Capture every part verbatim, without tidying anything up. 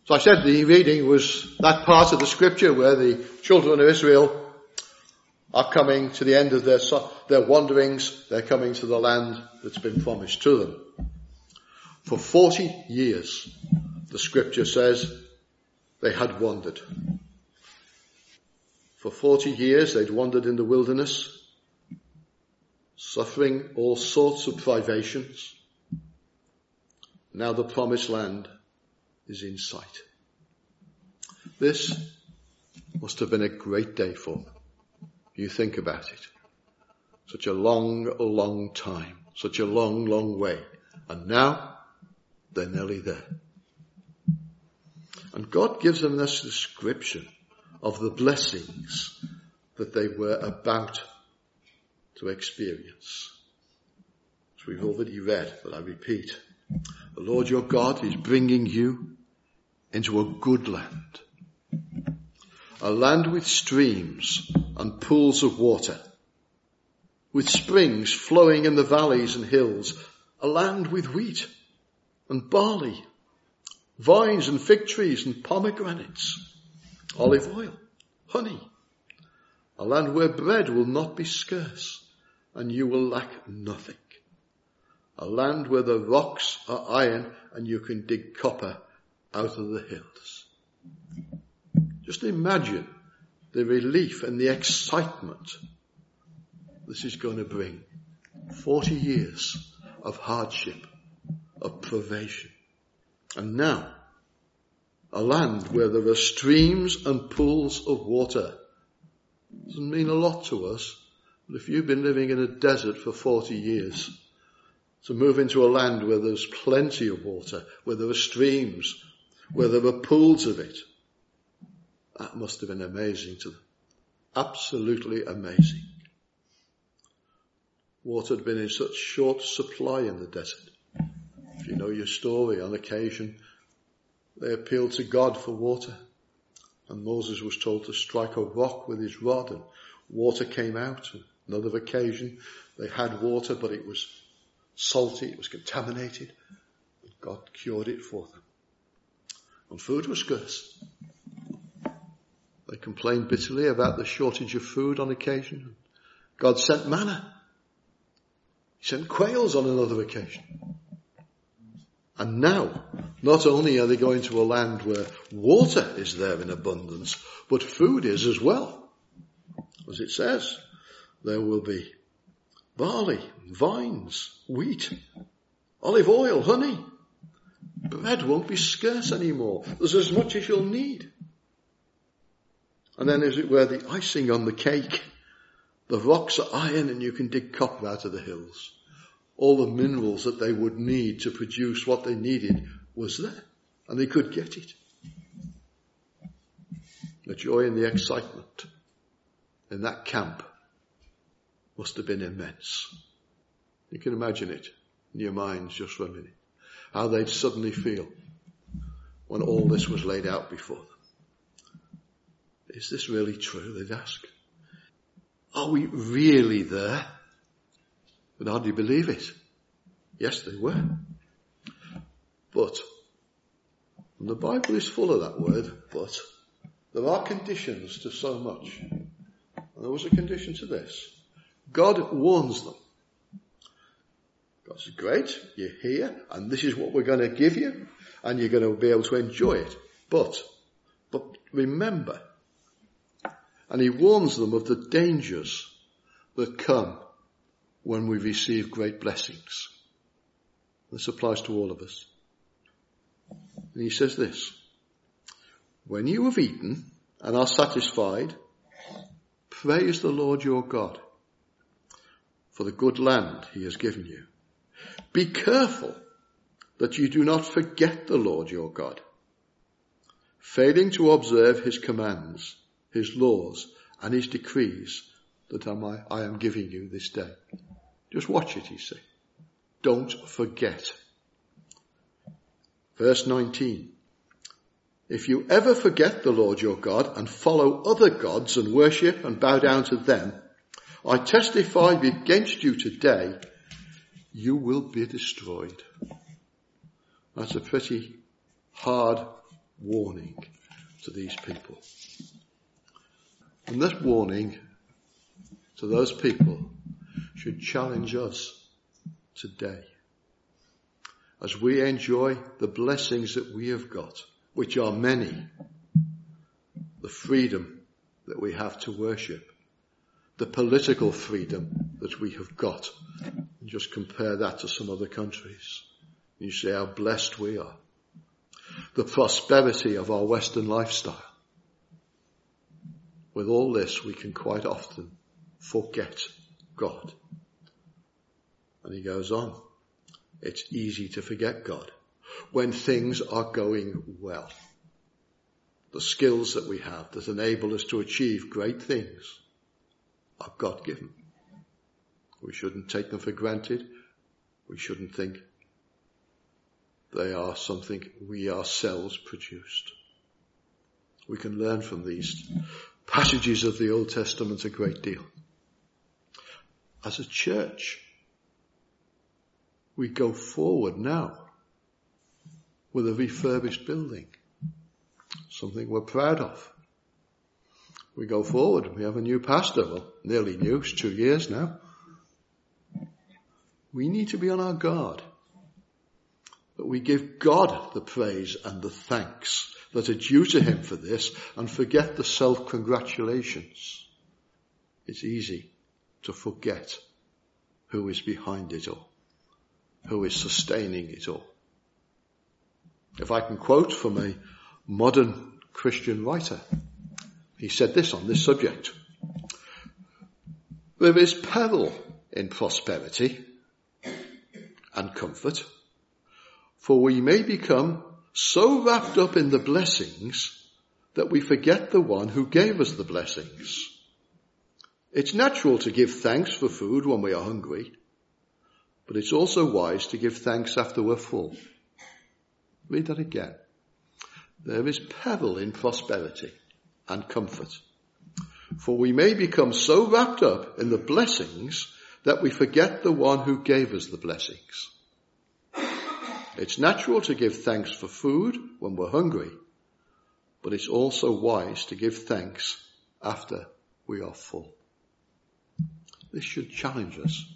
So I said the reading was that part of the scripture where the children of Israel are coming to the end of their, their wanderings. They're coming to the land that's been promised to them. For forty years, the scripture says, they had wandered. For forty years they'd wandered in the wilderness, suffering all sorts of privations. Now the promised land is in sight. This must have been a great day for them. You think about it. Such a long, long time. Such a long, long way. And now they're nearly there. And God gives them this description of the blessings that they were about to experience. As we've already read, but I repeat, the Lord your God is bringing you into a good land. A land with streams and pools of water, with springs flowing in the valleys and hills, a land with wheat and barley, vines and fig trees and pomegranates, olive oil, honey, a land where bread will not be scarce and you will lack nothing, a land where the rocks are iron and you can dig copper out of the hills. Just imagine the relief and the excitement this is going to bring. Forty years of hardship, of privation. And now, a land where there are streams and pools of water. Doesn't mean a lot to us, but if you've been living in a desert for forty years, to move into a land where there's plenty of water, where there are streams, where there are pools of it, that must have been amazing to them. Absolutely amazing. Water had been in such short supply in the desert. If you know your story, on occasion they appealed to God for water. And Moses was told to strike a rock with his rod and water came out. On another occasion they had water but it was salty, it was contaminated. And God cured it for them. And food was scarce. They complained bitterly about the shortage of food on occasion. God sent manna. He sent quails on another occasion. And now, not only are they going to a land where water is there in abundance, but food is as well. As it says, there will be barley, vines, wheat, olive oil, honey. Bread won't be scarce anymore. There's as much as you'll need. And then as it were, the icing on the cake. The rocks are iron and you can dig copper out of the hills. All the minerals that they would need to produce what they needed was there. And they could get it. The joy and the excitement in that camp must have been immense. You can imagine it in your minds just for a minute. How they'd suddenly feel when all this was laid out before them. Is this really true? They'd ask. Are we really there? But hardly believe it. Yes, they were. But, and the Bible is full of that word, but there are conditions to so much. And there was a condition to this. God warns them. God says, great, you're here, and this is what we're going to give you, and you're going to be able to enjoy it. But, but remember, and he warns them of the dangers that come when we receive great blessings. This applies to all of us. And he says this, when you have eaten and are satisfied, praise the Lord your God for the good land he has given you. Be careful that you do not forget the Lord your God, failing to observe his commands, his laws, and his decrees that I am giving you this day. Just watch it, he said. Don't forget. Verse nineteen. If you ever forget the Lord your God and follow other gods and worship and bow down to them, I testify against you today, you will be destroyed. That's a pretty hard warning to these people. And this warning to those people should challenge us today as we enjoy the blessings that we have got, which are many, the freedom that we have to worship, the political freedom that we have got. And just compare that to some other countries. You see how blessed we are. The prosperity of our Western lifestyle. With all this, we can quite often forget God. And he goes on. It's easy to forget God when things are going well. The skills that we have that enable us to achieve great things are God-given. We shouldn't take them for granted. We shouldn't think they are something we ourselves produced. We can learn from these passages of the Old Testament a great deal. As a church, we go forward now with a refurbished building, something we're proud of. We go forward, we have a new pastor, well, nearly new, it's two years now. We need to be on our guard, that we give God the praise and the thanks that are due to him for this and forget the self-congratulations. It's easy to forget who is behind it all, who is sustaining it all. If I can quote from a modern Christian writer, he said this on this subject: there is peril in prosperity and comfort, for we may become so wrapped up in the blessings that we forget the one who gave us the blessings. It's natural to give thanks for food when we are hungry, but it's also wise to give thanks after we're full. Read that again. There is peril in prosperity and comfort, for we may become so wrapped up in the blessings that we forget the one who gave us the blessings. It's natural to give thanks for food when we're hungry, but it's also wise to give thanks after we are full. This should challenge us.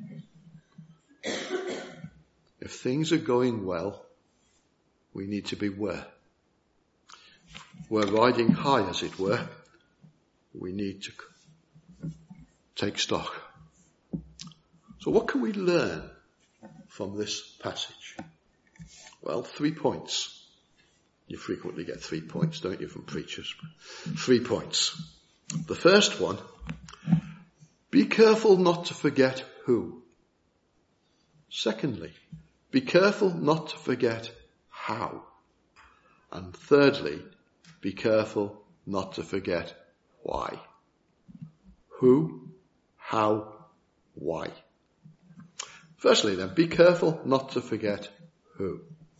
If things are going well, we need to beware. We're riding high, as it were. We need to take stock. So what can we learn from this passage? Well, three points. You frequently get three points, don't you, from preachers? Three points. The first one, be careful not to forget who. Secondly, be careful not to forget how. And thirdly, be careful not to forget why. Who, how, why. Firstly then, be careful not to forget who.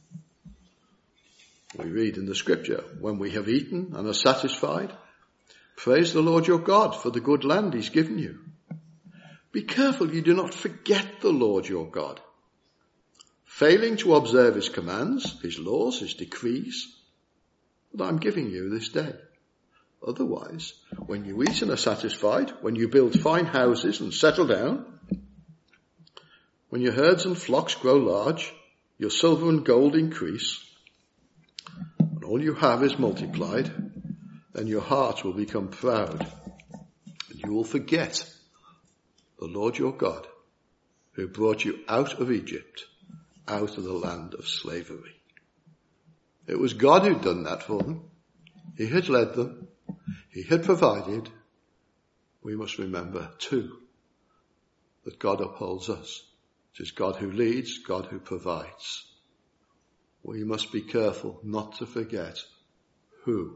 We read in the scripture, when we have eaten and are satisfied, praise the Lord your God for the good land he's given you. Be careful you do not forget the Lord your God, failing to observe his commands, his laws, his decrees, that I'm giving you this day. Otherwise, when you eat and are satisfied, when you build fine houses and settle down, when your herds and flocks grow large, your silver and gold increase, and all you have is multiplied, then your heart will become proud, and you will forget the Lord your God, who brought you out of Egypt, out of the land of slavery. It was God who'd done that for them. He had led them. He had provided. We must remember, too, that God upholds us. It is God who leads, God who provides. We must be careful not to forget who.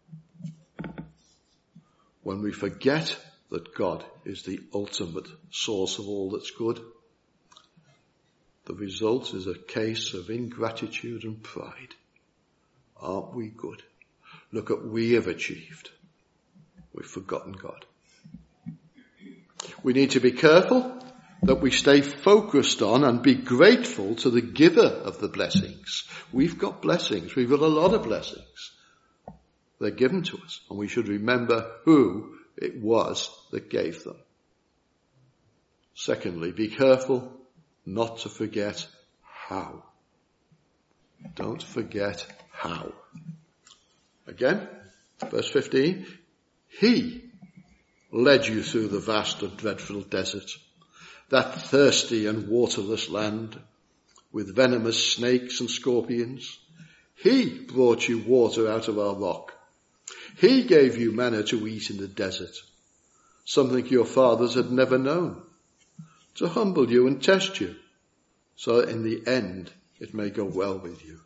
When we forget that God is the ultimate source of all that's good, the result is a case of ingratitude and pride. Aren't we good? Look at what we have achieved. We've forgotten God. We need to be careful that we stay focused on and be grateful to the giver of the blessings. We've got blessings. We've got a lot of blessings. They're given to us, and we should remember who it was that gave them. Secondly, be careful not to forget how. Don't forget how. Again, verse fifteen, he led you through the vast and dreadful desert, that thirsty and waterless land, with venomous snakes and scorpions. He brought you water out of our rock. He gave you manna to eat in the desert, something your fathers had never known, to humble you and test you, so that in the end it may go well with you.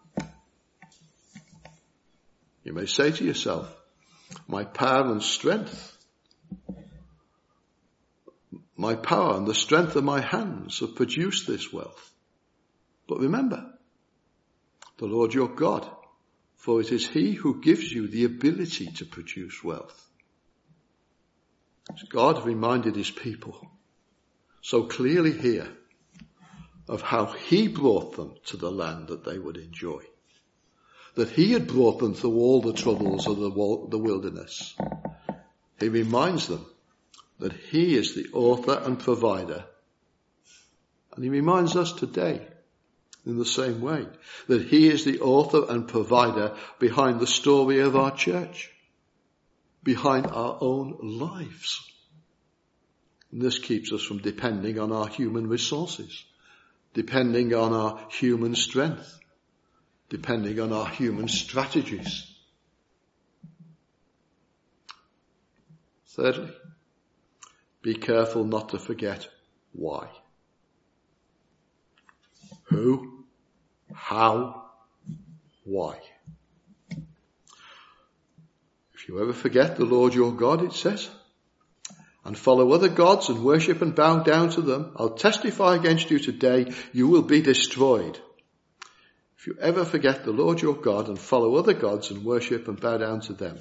You may say to yourself, my power and strength, my power and the strength of my hands have produced this wealth. But remember, the Lord your God, for it is he who gives you the ability to produce wealth. God reminded his people so clearly here of how he brought them to the land that they would enjoy. That he had brought them through all the troubles of the wilderness. He reminds them that he is the author and provider. And he reminds us today in the same way that he is the author and provider behind the story of our church, behind our own lives. And this keeps us from depending on our human resources, depending on our human strength, depending on our human strategies. Thirdly, be careful not to forget why. Who, how, why. If you ever forget the Lord your God, it says, and follow other gods and worship and bow down to them, I'll testify against you today, you will be destroyed. If you ever forget the Lord your God and follow other gods and worship and bow down to them.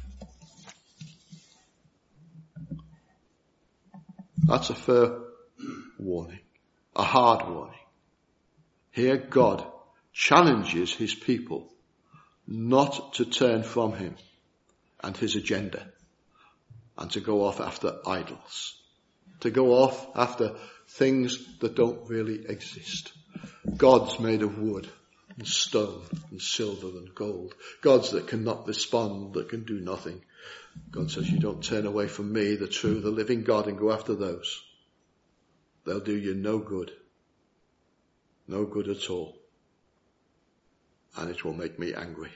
That's a fair warning, a hard warning. Here God challenges his people not to turn from him and his agenda and to go off after idols, to go off after things that don't really exist. Gods made of wood and stone and silver and gold. Gods that cannot respond, that can do nothing. God says, you don't turn away from me, the true, the living God, and go after those. They'll do you no good. No good at all. And it will make me angry.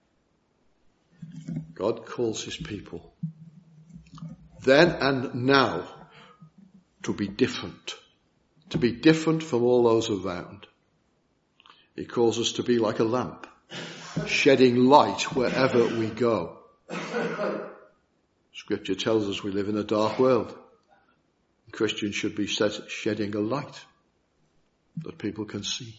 God calls his people then and now to be different. To be different from all those around. He calls us to be like a lamp, shedding light wherever we go. Scripture tells us we live in a dark world. Christians should be shedding a light that people can see.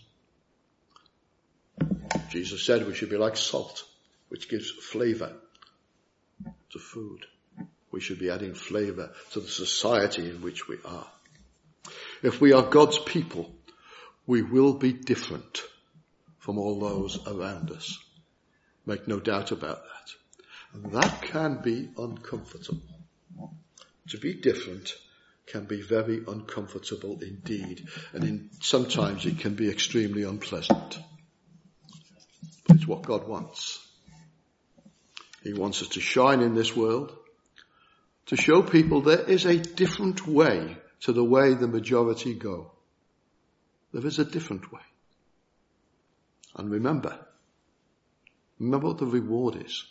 Jesus said we should be like salt, which gives flavour to food. We should be adding flavour to the society in which we are. If we are God's people, we will be different from all those around us. Make no doubt about that. And that can be uncomfortable. To be different can be very uncomfortable indeed. And in, sometimes it can be extremely unpleasant. But it's what God wants. He wants us to shine in this world, to show people there is a different way to the way the majority go. There is a different way. And remember, remember what the reward is.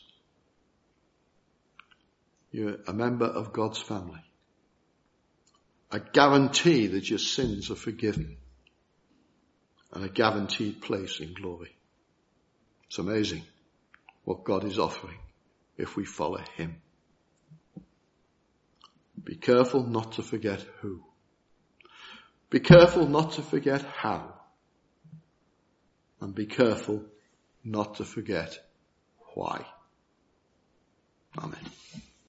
You're a member of God's family. A guarantee that your sins are forgiven. And a guaranteed place in glory. It's amazing what God is offering if we follow him. Be careful not to forget who. Be careful not to forget how. And be careful not to forget why. Amen.